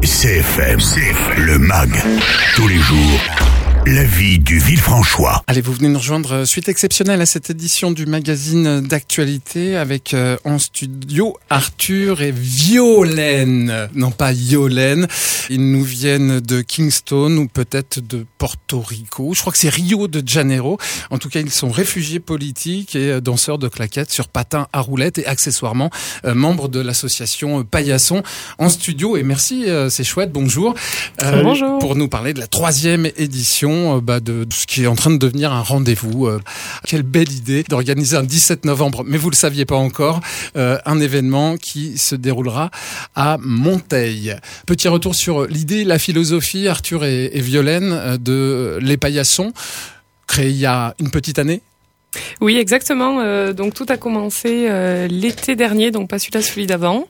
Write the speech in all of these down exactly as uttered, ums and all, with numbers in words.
C F M, C F M, le M A G, tous les jours. La vie du Villefranchois. Allez, vous venez nous rejoindre, suite exceptionnelle à cette édition du magazine d'actualité avec euh, en studio Arthur et Violaine, non pas Yolène. Ils nous viennent de Kingston ou peut-être de Porto Rico. Je crois que c'est Rio de Janeiro. En tout cas, ils sont réfugiés politiques et euh, danseurs de claquettes sur patins à roulettes et accessoirement euh, membres de l'association Paillasson en studio. Et merci, euh, c'est chouette. Bonjour. Euh, Bonjour. Pour nous parler de la troisième édition Bah de, de ce qui est en train de devenir un rendez-vous. Euh, quelle belle idée d'organiser un dix-sept novembre, mais vous le saviez pas encore, euh, un événement qui se déroulera à Monteil. Petit retour sur l'idée, la philosophie, Arthur et, et Violaine, de Les Paillassons, créé il y a une petite année. Oui, exactement. Euh, donc tout a commencé euh, l'été dernier, donc pas celui-là, celui d'avant,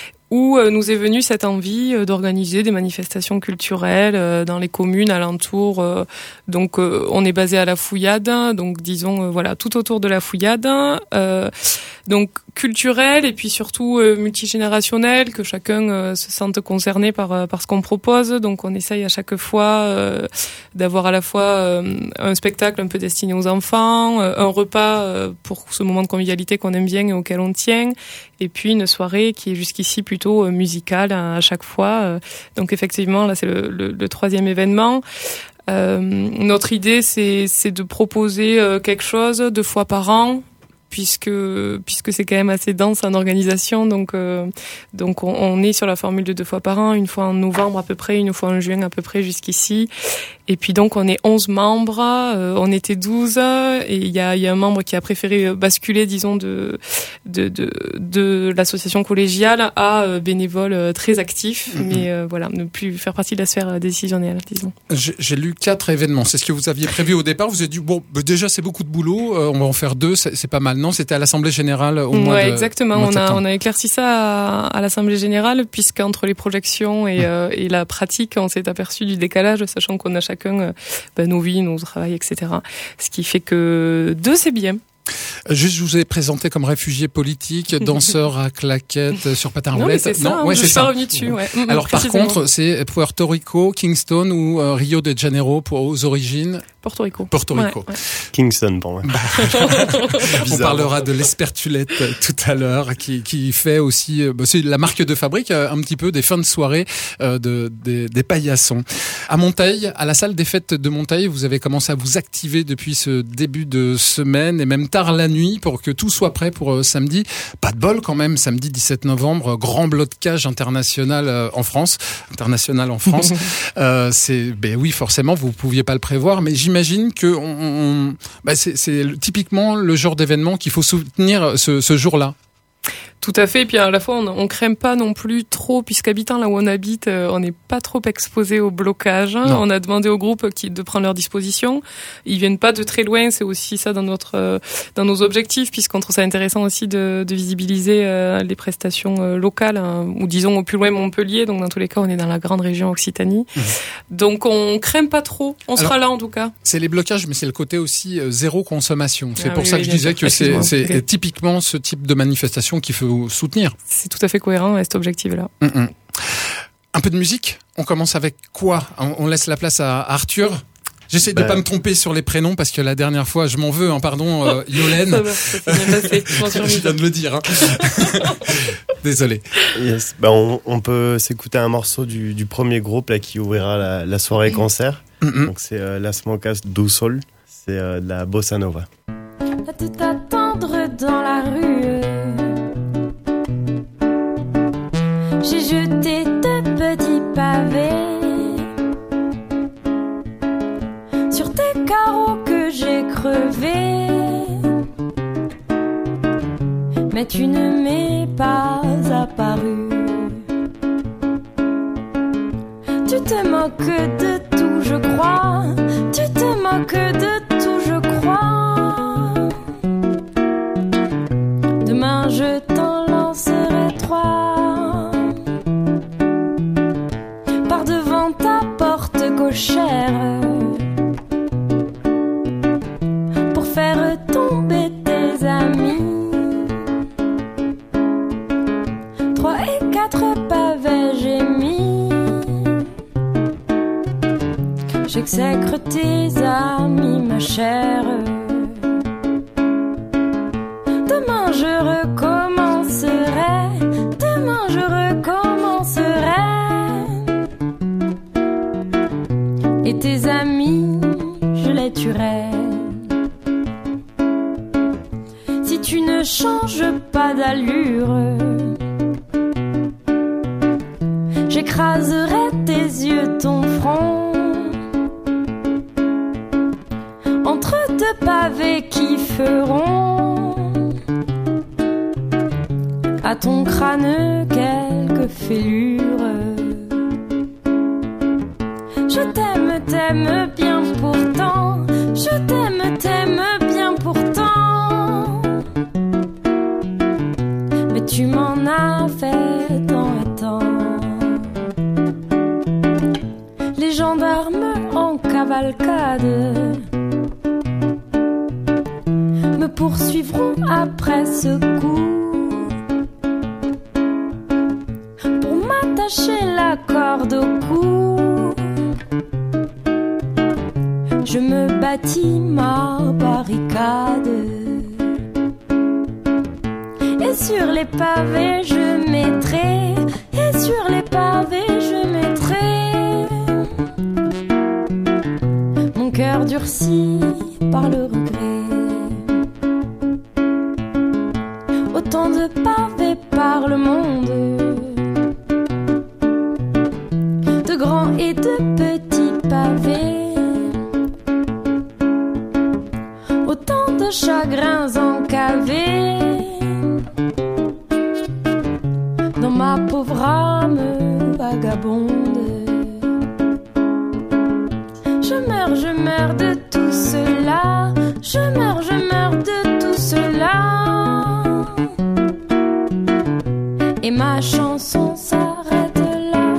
où euh, nous est venue cette envie euh, d'organiser des manifestations culturelles euh, dans les communes alentours. Euh, donc euh, on est basé à la Fouillade, donc disons euh, voilà tout autour de la Fouillade. Euh, donc culturel et puis surtout euh, multigénérationnel, que chacun euh, se sente concerné par euh, par ce qu'on propose. Donc on essaye à chaque fois euh, d'avoir à la fois euh, un spectacle un peu destiné aux enfants, euh, un repas euh, pour ce moment de convivialité qu'on aime bien et auquel on tient, et puis une soirée qui est jusqu'ici plutôt euh, musicale à, à chaque fois. Donc effectivement là c'est le, le, le troisième événement. Euh, notre idée c'est c'est de proposer euh, quelque chose deux fois par an, puisque puisque c'est quand même assez dense en organisation, donc euh, donc on, on est sur la formule de deux fois par an, une fois en novembre à peu près, une fois en juin à peu près jusqu'ici. Et puis donc on est onze membres, euh, on était douze, et il y a il y a un membre qui a préféré basculer, disons, de de de, de l'association collégiale à euh, bénévole euh, très actif, mm-hmm. mais euh, voilà, ne plus faire partie de la sphère décisionnelle, disons. J'ai, j'ai lu quatre événements, c'est ce que vous aviez prévu au départ. Vous avez dit bon, bah déjà c'est beaucoup de boulot, euh, on va en faire deux, c'est, c'est pas mal. Non, c'était à l'Assemblée générale au mois ouais, de exactement. mois de on a septembre. on a éclairci ça à, à l'Assemblée générale, puisqu'entre les projections et, mmh. euh, et la pratique, on s'est aperçu du décalage, sachant qu'on a chacun euh, ben, nos vies, nos travails, et cetera. Ce qui fait que deux, c'est bien. Juste, je vous ai présenté comme réfugié politique, danseur à claquettes sur patins à roulettes. C'est ça, non, ouais, je c'est suis ça. pas revenu dessus. Ouais. Alors par contre, c'est Puerto Rico, Kingston ou euh, Rio de Janeiro pour aux origines. Porto Rico. Porto Rico. Ouais, ouais. Kingston pour moi. On parlera de l'Espertulette tout à l'heure, qui qui fait aussi, euh, bah, c'est la marque de fabrique euh, un petit peu des fins de soirée euh, de des, des Paillassons. À Monteil, à la salle des fêtes de Monteil, vous avez commencé à vous activer depuis ce début de semaine et même tard la nuit pour que tout soit prêt pour euh, samedi. Pas de bol quand même, samedi dix-sept novembre, grand blocage international euh, en France, international en France. euh, c'est, ben oui, forcément, vous pouviez pas le prévoir, mais j'imagine que on, on, ben c'est, c'est typiquement le genre d'événement qu'il faut soutenir ce, ce jour-là. Tout à fait, et puis à la fois on, on craint pas non plus trop, puisqu'habitant là où on habite, euh, on n'est pas trop exposé au blocage. Non. On a demandé au groupe qui, de prendre leur disposition. Ils viennent pas de très loin, c'est aussi ça dans notre euh, dans nos objectifs, puisqu'on trouve ça intéressant aussi de, de visibiliser euh, les prestations euh, locales, hein, ou disons au plus loin Montpellier. Donc dans tous les cas, on est dans la grande région Occitanie. Mmh. Donc on craint pas trop. On Alors, sera là en tout cas. C'est les blocages, mais c'est le côté aussi euh, zéro consommation. C'est ah, pour oui, ça oui, que je disais sûr. que c'est, c'est okay. typiquement ce type de manifestation qu'il faut soutenir. C'est tout à fait cohérent avec cet objectif-là. Mmh. Un peu de musique. On commence avec quoi ? On laisse la place à Arthur. J'essaie bah... de pas me tromper sur les prénoms parce que la dernière fois, je m'en veux, hein, pardon, euh, Yolène. Ça va, ça s'est bien passé. Je viens de le dire. Hein. Désolé. Yes. Bah, on, on peut s'écouter un morceau du, du premier groupe là, qui ouvrira la, la soirée concert. Mmh. Donc c'est euh, Las Mocas do Sol. C'est euh, de la bossa nova. À tout attendre dans la rue, j'ai jeté de petits pavés sur tes carreaux que j'ai crevés, mais tu ne m'es pas apparu. Tu te moques de tout, je crois. Tu te moques de tout, je crois. Demain je t'en lancerai trois par devant ta porte cochère pour faire tomber tes amis. Trois et quatre pavés j'ai mis J'exècre tes amis, ma chère. Demain je recommencerai, demain je recommencerai. Et tes amis, je les tuerai. Si tu ne changes pas d'allure, j'écraserai tes yeux, ton front, entre deux pavés qui feront à ton crâne quelques fêlures. Je t'aime, t'aime bien pourtant, je t'aime, t'aime bien pourtant, mais tu m'en as fait tant et tant. Les gendarmes en cavalcade me poursuivront après ce coup pour m'attacher la corde au cou. Je me bâtis ma barricade et sur les pavés je mettrai, et sur les pavés je mettrai mon cœur durci par le regret. Autant de pavés par le monde, de grands et de petits pavés, autant de chagrins encavés dans ma pauvre âme vagabonde. Je meurs, je meurs de tout cela, je meurs, je meurs de tout cela, et ma chanson s'arrête là.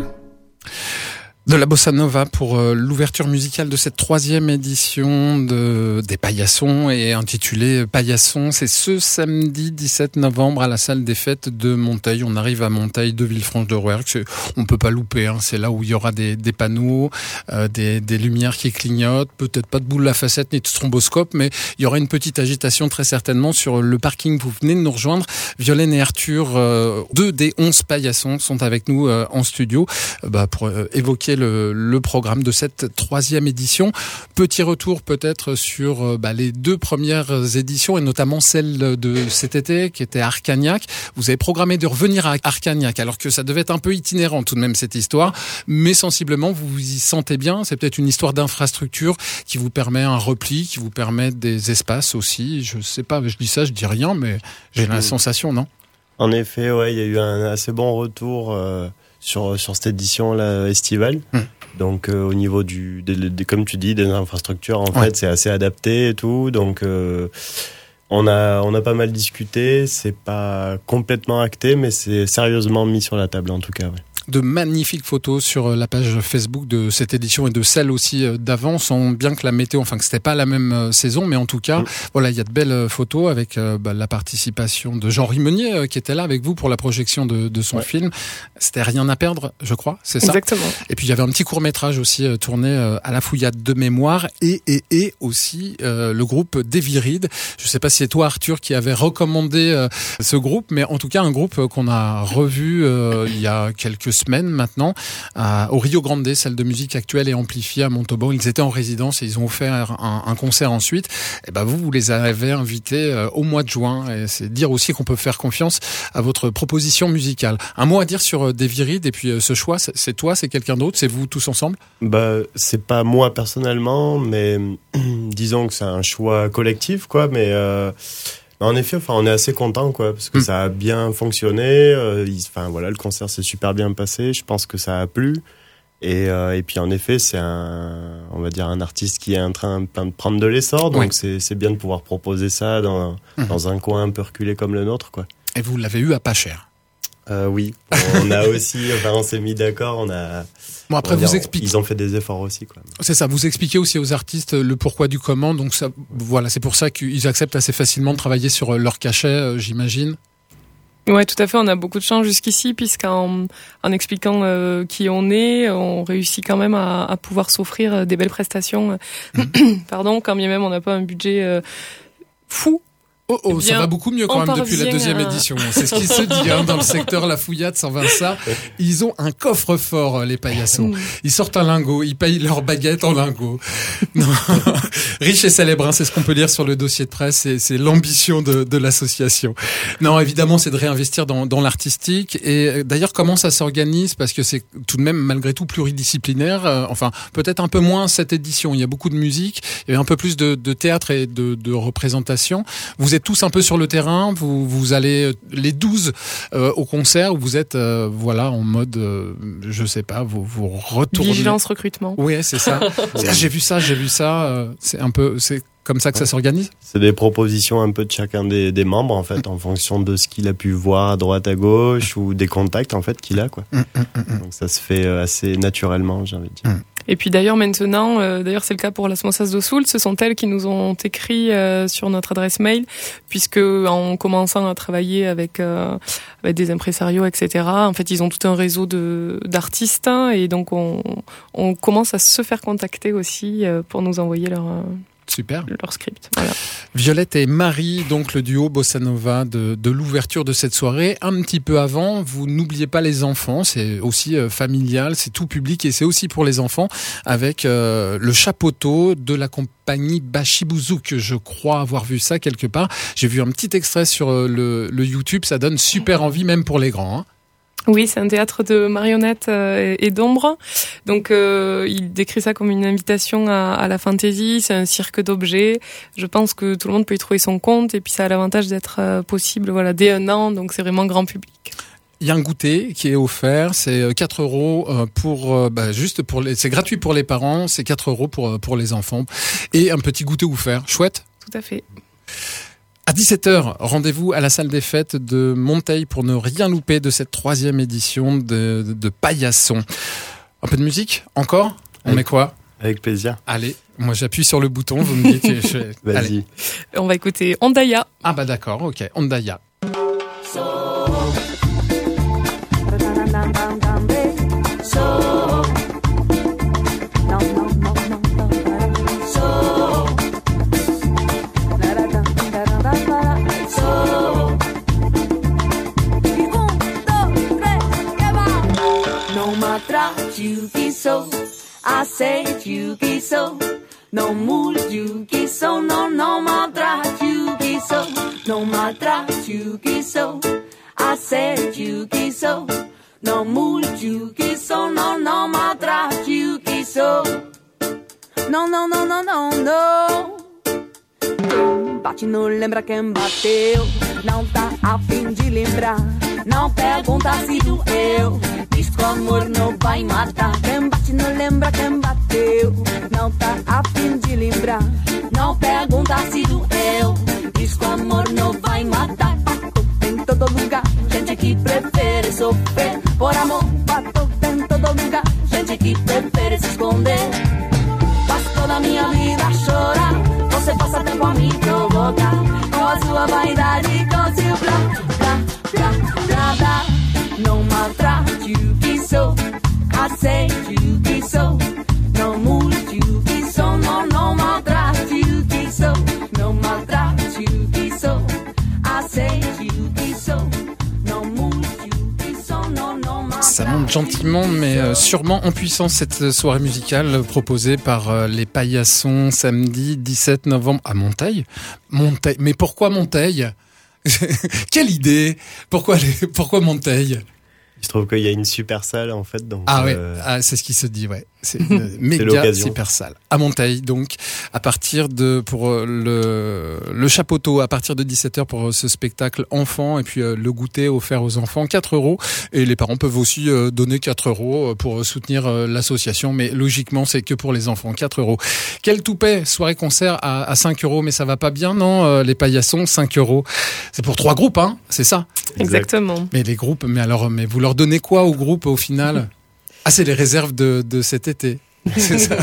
De la bossa nova pour euh, l'ouverture musicale de cette troisième édition de, des Paillassons, et intitulée Paillassons. C'est ce samedi dix-sept novembre à la salle des fêtes de Monteil. On arrive à Monteil de Villefranche-de-Rouergue. On peut pas louper, hein. C'est là où il y aura des, des panneaux, euh, des, des lumières qui clignotent, peut-être pas de boule à facette ni de stromboscope, mais il y aura une petite agitation très certainement sur le parking. Vous venez de nous rejoindre. Violaine et Arthur, euh, deux des onze Paillassons, sont avec nous euh, en studio euh, bah, pour euh, évoquer Le, le programme de cette troisième édition. Petit retour peut-être sur bah, les deux premières éditions, et notamment celle de cet été qui était à Arcagnac. Vous avez programmé de revenir à Arcagnac, alors que ça devait être un peu itinérant tout de même cette histoire, mais sensiblement vous vous y sentez bien. C'est peut-être une histoire d'infrastructure qui vous permet un repli, qui vous permet des espaces aussi. Je sais pas, je dis ça, je dis rien, mais j'ai la sensation, non? En effet, ouais, il y a eu un assez bon retour euh... sur sur cette édition là estivale. Mmh. Donc euh, au niveau du de, de, de, comme tu dis, des infrastructures, en ouais. fait c'est assez adapté et tout, donc euh, on a on a pas mal discuté. C'est pas complètement acté, mais c'est sérieusement mis sur la table en tout cas, ouais. De magnifiques photos sur la page Facebook de cette édition et de celle aussi d'avant. On sent bien que la météo, enfin que c'était pas la même saison, mais en tout cas, mmh. voilà, il y a de belles photos avec euh, bah, la participation de Jean Rimenier euh, qui était là avec vous pour la projection de, de son ouais. film. C'était Rien à perdre, je crois, c'est ça? Exactement. Et puis il y avait un petit court métrage aussi euh, tourné euh, à la Fouillade de mémoire, et et et aussi euh, le groupe des Virides. Je sais pas si c'est toi, Arthur, qui avait recommandé euh, ce groupe, mais en tout cas un groupe euh, qu'on a revu euh, il y a quelques semaines maintenant à, au Rio Grande, salle de musique actuelle et amplifiée à Montauban. Ils étaient en résidence et ils ont offert un, un concert ensuite. Et ben vous, vous les avez invités euh, au mois de juin, et c'est dire aussi qu'on peut faire confiance à votre proposition musicale. Un mot à dire sur euh, des Virides, et puis euh, ce choix, c'est, c'est toi, c'est quelqu'un d'autre, c'est vous tous ensemble? Bah c'est pas moi personnellement, mais disons que c'est un choix collectif, quoi. Mais euh... En effet, enfin, on est assez content, quoi, parce que mmh. ça a bien fonctionné. Euh, il, enfin, voilà, le concert s'est super bien passé. Je pense que ça a plu. Et, euh, et puis, en effet, c'est un, on va dire, un artiste qui est en train de prendre de l'essor. Donc, oui. c'est, c'est bien de pouvoir proposer ça dans, mmh. dans un coin un peu reculé comme le nôtre, quoi. Et vous l'avez eu à pas cher? Euh, oui, on a aussi, enfin, on s'est mis d'accord, on a. Bon, après, vous expliquez. Ils ont fait des efforts aussi, quoi. C'est ça, vous expliquez aussi aux artistes le pourquoi du comment, donc ça, voilà, c'est pour ça qu'ils acceptent assez facilement de travailler sur leur cachet, j'imagine. Ouais, tout à fait. On a beaucoup de chance jusqu'ici, puisqu'en en expliquant euh, qui on est, on réussit quand même à, à pouvoir s'offrir des belles prestations. Mmh. Pardon, quand bien même on n'a pas un budget euh, fou. Oh, oh, bien, ça va beaucoup mieux quand même depuis la deuxième à... édition. C'est ce qui se dit hein, dans le secteur La Fouillade, cent vingt ça. Ils ont un coffre-fort, les paillassons. Ils sortent un lingot, ils payent leur baguette en lingot. Non. Riche et célèbre, hein, c'est ce qu'on peut lire sur le dossier de presse. C'est, c'est l'ambition de, de l'association. Non, évidemment, c'est de réinvestir dans, dans l'artistique. Et d'ailleurs, comment ça s'organise? Parce que c'est tout de même, malgré tout, pluridisciplinaire. Euh, enfin, peut-être un peu moins cette édition. Il y a beaucoup de musique, il y a un peu plus de, de théâtre et de, de représentation. Vous êtes tous un peu sur le terrain, vous vous allez les douze euh, au concert où vous êtes euh, voilà en mode euh, je sais pas, vous vous retournez. Vigilance recrutement. Oui, c'est ça. c'est, ah, j'ai vu ça, j'ai vu ça, euh, c'est un peu c'est comme ça que ça s'organise. C'est des propositions un peu de chacun des, des membres en fait, en fonction de ce qu'il a pu voir à droite à gauche ou des contacts en fait qu'il a quoi. Mm, mm, mm. Donc ça se fait assez naturellement, j'ai envie de dire. Mm. Et puis d'ailleurs maintenant, euh, d'ailleurs c'est le cas pour Las Mosas do Sul, ce sont elles qui nous ont écrit euh, sur notre adresse mail, puisque en commençant à travailler avec, euh, avec des impresarios, et cetera, en fait ils ont tout un réseau de d'artistes et donc on, on commence à se faire contacter aussi euh, pour nous envoyer leur... Euh, Super. Leur script. Voilà. Violette et Marie, donc le duo Bossa Nova de, de l'ouverture de cette soirée. Un petit peu avant, vous n'oubliez pas les enfants, c'est aussi euh, familial, c'est tout public et c'est aussi pour les enfants avec euh, le chapeauteau de la compagnie Bashibouzouk. Je crois avoir vu ça quelque part. J'ai vu un petit extrait sur euh, le, le YouTube, ça donne super envie même pour les grands. Hein. Oui, c'est un théâtre de marionnettes euh, et d'ombre. Donc, euh, il décrit ça comme une invitation à, à la fantaisie. C'est un cirque d'objets. Je pense que tout le monde peut y trouver son compte. Et puis, ça a l'avantage d'être euh, possible, voilà, dès un an. Donc, c'est vraiment grand public. Il y a un goûter qui est offert. C'est quatre euros pour, bah, juste pour les, c'est gratuit pour les parents. C'est quatre euros pour, pour les enfants. Et un petit goûter offert. Chouette. Tout à fait. À dix-sept heures, rendez-vous à la salle des fêtes de Monteil pour ne rien louper de cette troisième édition de, de, de Paillasson. Un peu de musique encore? On avec, met quoi? Avec plaisir. Allez, moi j'appuie sur le bouton, vous me dites... Je... Vas-y. Allez. On va écouter Ondaya. Ah bah d'accord, ok, Ondaya. So... You que sou, aceite you que sou, não mude you que sou, não, não maltrate you que sou, não maltrate you que sou, aceite you que sou, não mude you que sou, não, não maltrate you que sou, não, não, não, não, não, não. Quem bate não lembra quem bateu, não tá a fim de lembrar, não pergunta se doeu. Diz que o amor não vai matar. Quem bate não lembra quem bateu. Não tá a fim de lembrar. Não pergunta se doeu. Diz que o amor não vai matar. Bato em todo lugar. Gente que prefere sofrer. Por amor, bato em todo lugar. Gente que prefere se esconder. Passo toda a minha vida a chorar. Você passa tempo a me provocar. Com a sua vaidade e com seu blá, blá, blá, blá, blá. Não maltrate o que sou, aceite o que sou, não mude o que sou, não, não maltrate o que sou, não maltrate o que sou, aceite o que sou, não mude o que sou, não, não maltrate. Ça monte gentiment mais euh, sûrement en puissance cette soirée musicale proposée par euh, les Paillassons samedi dix-sept novembre à Monteil. Monteil, mais pourquoi Monteil? Quelle idée! Pourquoi, les... pourquoi Monteil? Je trouve qu'il y a une super salle en fait. Donc, ah ouais, euh... ah, c'est ce qui se dit, ouais. C'est une méga super salle. À Monteil, donc, à partir de, pour le, le chapeauteau, à partir de dix-sept heures pour ce spectacle enfant, et puis euh, le goûter offert aux enfants, quatre euros. Et les parents peuvent aussi euh, donner quatre euros pour soutenir euh, l'association, mais logiquement, c'est que pour les enfants, quatre euros. Quel toupet, soirée-concert à, à cinq euros, mais ça va pas bien, non? euh, Les Paillassons, cinq euros. C'est pour trois groupes, hein, c'est ça? Exactement. Mais les groupes, mais alors, mais vous leur donnez quoi aux groupes au final? Ah, c'est les réserves de, de cet été. C'est ça.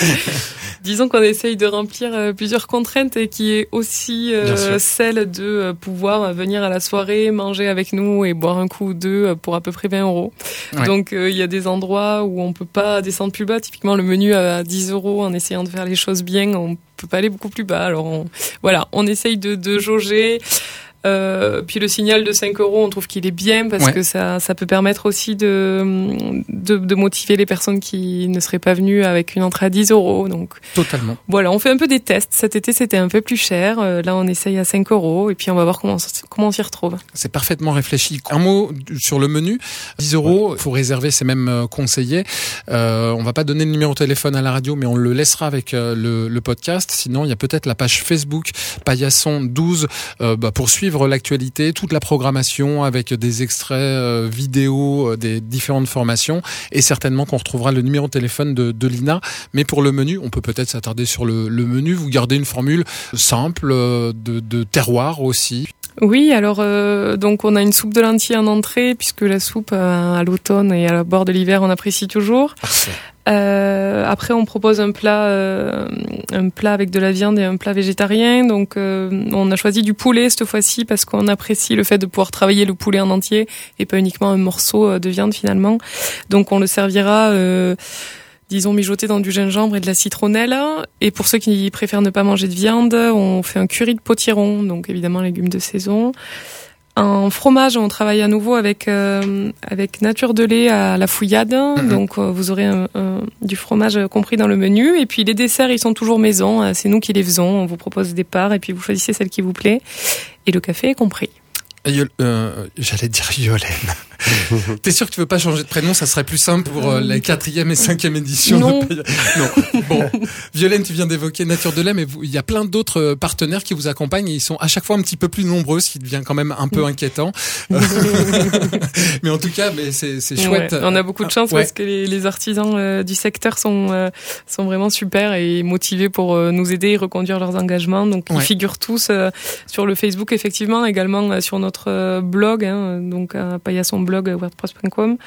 Disons qu'on essaye de remplir euh, plusieurs contraintes et qui est aussi euh, celle de euh, pouvoir venir à la soirée, manger avec nous et boire un coup ou deux pour à peu près vingt euros. Ouais. Donc il euh, y a des endroits où on peut pas descendre plus bas. Typiquement le menu à dix euros, en essayant de faire les choses bien, on peut pas aller beaucoup plus bas. Alors on, voilà, on essaye de, de jauger. Euh, puis le signal de cinq euros, on trouve qu'il est bien parce ouais. que ça, ça peut permettre aussi de, de, de motiver les personnes qui ne seraient pas venues avec une entrée à dix euros. Donc, totalement. Voilà, on fait un peu des tests. Cet été, c'était un peu plus cher. Euh, là, on essaye à cinq euros et puis on va voir comment, comment on s'y retrouve. C'est parfaitement réfléchi. Un mot sur le menu. dix euros, il faut réserver, c'est même conseillé. Euh, on va pas donner le numéro de téléphone à la radio, mais on le laissera avec euh, le, le podcast. Sinon, il y a peut-être la page Facebook Paillasson douze euh, bah, pour suivre l'actualité, toute la programmation avec des extraits euh, vidéo euh, des différentes formations et certainement qu'on retrouvera le numéro de téléphone de, de Lina. Mais pour le menu, on peut peut-être s'attarder sur le, le menu. Vous gardez une formule simple euh, de, de terroir aussi. Oui, alors euh, donc on a une soupe de lentilles en entrée puisque la soupe euh, à l'automne et à la bord de l'hiver on apprécie toujours. Parfait. Euh, après on propose un plat euh, un plat avec de la viande et un plat végétarien. Donc euh, on a choisi du poulet cette fois-ci parce qu'on apprécie le fait de pouvoir travailler le poulet en entier et pas uniquement un morceau de viande finalement. Donc on le servira euh, disons mijoté dans du gingembre et de la citronnelle. Et pour ceux qui préfèrent ne pas manger de viande, on fait un curry de potiron, donc évidemment légumes de saison. En fromage, on travaille à nouveau avec euh, avec nature de lait à la fouillade, mmh. donc euh, vous aurez un, un, du fromage compris dans le menu. Et puis les desserts, ils sont toujours maison, c'est nous qui les faisons. On vous propose des parts et puis vous choisissez celle qui vous plaît. Et le café est compris. Euh, j'allais dire Yolène. T'es sûr que tu veux pas changer de prénom? Ça serait plus simple pour euh, la quatrième et cinquième édition. Non. De... non. Bon, Violaine, tu viens d'évoquer Nature de lait, mais il y a plein d'autres partenaires qui vous accompagnent et ils sont à chaque fois un petit peu plus nombreux, ce qui devient quand même un peu inquiétant. Mais en tout cas, mais c'est, c'est chouette. Ouais, on a beaucoup de chance ouais. parce que les, les artisans euh, du secteur sont euh, sont vraiment super et motivés pour euh, nous aider et reconduire leurs engagements. Donc ouais. ils figurent tous euh, sur le Facebook effectivement, également euh, sur notre euh, blog, hein, donc à paillassonblog wordpress point com.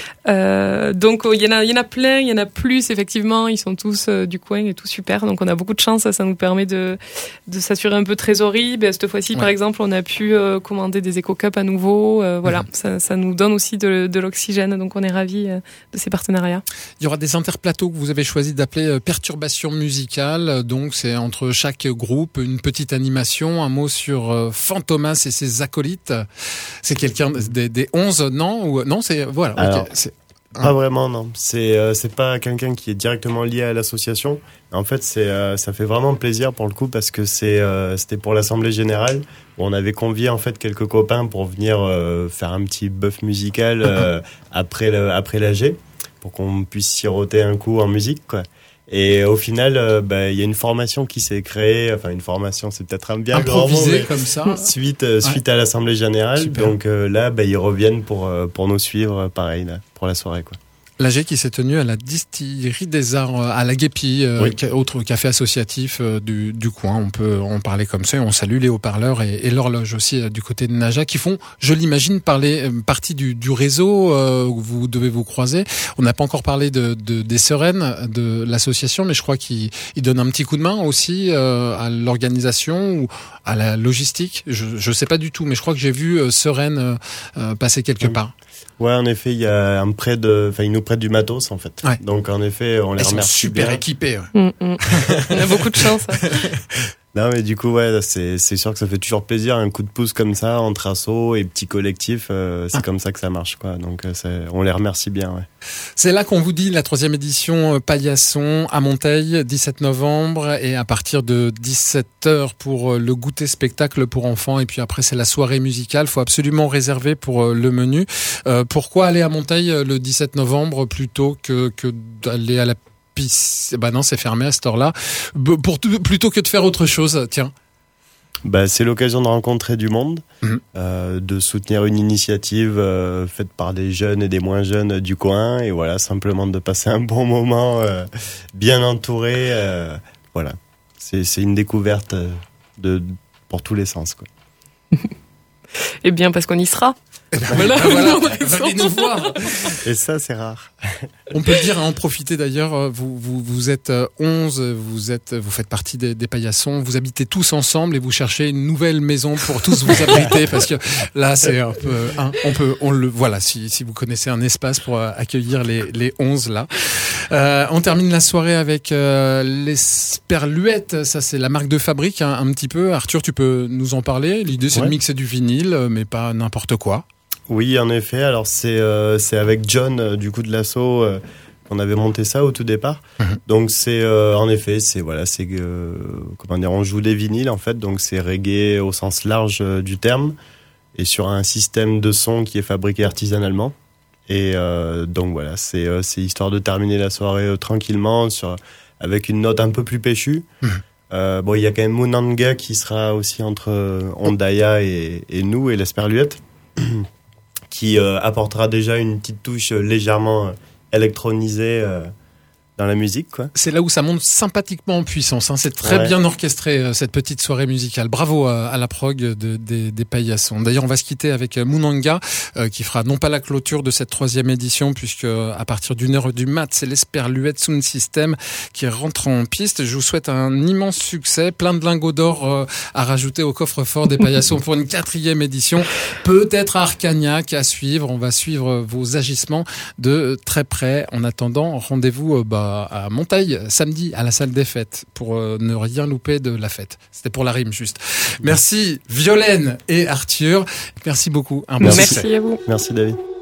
Euh, donc il y en a il y en a plein, il y en a plus effectivement. Ils sont tous euh, du coin et tout super. Donc on a beaucoup de chance. Ça, ça nous permet de de s'assurer un peu de trésorerie. Ben, cette fois-ci, ouais. par exemple, on a pu euh, commander des éco-cups à nouveau. Euh, voilà, mmh. ça, ça nous donne aussi de, de l'oxygène. Donc on est ravis euh, de ces partenariats. Il y aura des interplateaux que vous avez choisi d'appeler euh, perturbations musicales. Donc c'est entre chaque groupe une petite animation. Un mot sur euh, Fantomas et ses acolytes. C'est quelqu'un des, des onze, non ou non c'est voilà. Alors, okay, c'est... Pas vraiment, non. C'est euh, c'est pas quelqu'un qui est directement lié à l'association. En fait, c'est euh, ça fait vraiment plaisir pour le coup parce que c'est euh, c'était pour l'assemblée générale où on avait convié en fait quelques copains pour venir euh, faire un petit bœuf musical euh, après le, après l'A G pour qu'on puisse siroter un coup en musique quoi. Et au final, euh, bah, y a une formation qui s'est créée. Enfin, une formation, c'est peut-être un bien grand mot, mais comme ça. Suite, euh, suite ouais. à l'Assemblée Générale. Super. Donc euh, là, bah, ils reviennent pour euh, pour nous suivre, pareil, là, pour la soirée, quoi. L'A G qui s'est tenue à la Distillerie des Arts à la Guépie, euh, oui. autre café associatif euh, du, du coin. On peut en parler comme ça. Et on salue les haut-parleurs et, et l'horloge aussi euh, du côté de Naja qui font, je l'imagine, parler euh, partie du, du réseau euh, où vous devez vous croiser. On n'a pas encore parlé de, de des Sereines de l'association, mais je crois qu'ils ils donnent un petit coup de main aussi euh, à l'organisation ou à la logistique. Je je sais pas du tout, mais je crois que j'ai vu euh, Sereine euh, passer quelque oui. part. Ouais, en effet, il y a un prêt de, enfin, ils nous prêtent du matos, en fait. Ouais. Donc, en effet, on les Elles remercie. Sont super bien. équipés. Ouais. Mmh, mmh. On a beaucoup de chance. Hein. Non, mais du coup, ouais, c'est, c'est sûr que ça fait toujours plaisir, un coup de pouce comme ça, entre assos et petits collectifs, euh, c'est ah. comme ça que ça marche, quoi. Donc, c'est, on les remercie bien, ouais. C'est là qu'on vous dit la troisième édition Paillasson à Monteil, dix-sept novembre, et à partir de dix-sept heures pour le goûter spectacle pour enfants, et puis après c'est la soirée musicale. Faut absolument réserver pour le menu. Euh, pourquoi aller à Monteil le dix-sept novembre plutôt que, que d'aller à la piscine? Bah non, c'est fermé à cette heure-là. Pour, plutôt que de faire autre chose, tiens. Bah, c'est l'occasion de rencontrer du monde, mmh. euh, de soutenir une initiative euh, faite par des jeunes et des moins jeunes du coin, et voilà, simplement de passer un bon moment euh, bien entouré. Euh, voilà, c'est, c'est une découverte de, pour tous les sens, quoi. Eh bien, parce qu'on y sera. Ben voilà, ben voilà, venez nous voir. Et ça, c'est rare. On peut le dire, en profiter d'ailleurs, vous, vous, vous êtes onze, vous êtes, vous faites partie des, des paillassons, vous habitez tous ensemble et vous cherchez une nouvelle maison pour tous vous abriter parce que là, c'est un peu, hein, on peut, on le, voilà, si, si vous connaissez un espace pour accueillir les, les onze là. Euh, on termine la soirée avec euh, l'Esperluette, ça c'est la marque de fabrique, hein, un petit peu. Arthur, tu peux nous en parler? L'idée, c'est ouais. de mixer du vinyle, mais pas n'importe quoi. Oui, en effet. Alors c'est euh, c'est avec John euh, du coup de l'assaut euh, qu'on avait monté ça au tout départ. Mmh. Donc c'est euh, en effet c'est voilà c'est euh, comment dire on joue des vinyles en fait donc c'est reggae au sens large euh, du terme et sur un système de son qui est fabriqué artisanalement et euh, donc voilà c'est euh, c'est histoire de terminer la soirée euh, tranquillement sur avec une note un peu plus péchue. Mmh. Euh, bon il y a quand même Munanga qui sera aussi entre euh, Ondaya et, et nous et l'Esperluette. qui euh, apportera déjà une petite touche euh, légèrement euh, électronisée euh, dans la musique, quoi. C'est là où ça monte sympathiquement en puissance, hein. C'est très ouais. bien orchestré, euh, cette petite soirée musicale. Bravo à, à la prog de, de, des paillassons. D'ailleurs, on va se quitter avec Munanga, euh, qui fera non pas la clôture de cette troisième édition, puisque à partir d'une heure du mat, c'est l'Esperluette Sound System qui rentre en piste. Je vous souhaite un immense succès, plein de lingots d'or euh, à rajouter au coffre-fort des paillassons pour une quatrième édition. Peut-être à Arcagnac à suivre. On va suivre vos agissements de très près. En attendant, rendez-vous euh, bah, à Monteil samedi à la salle des fêtes pour euh, ne rien louper de la fête. C'était pour la rime juste. Merci Violaine et Arthur. Merci beaucoup. Un bon Merci à vous. Merci David.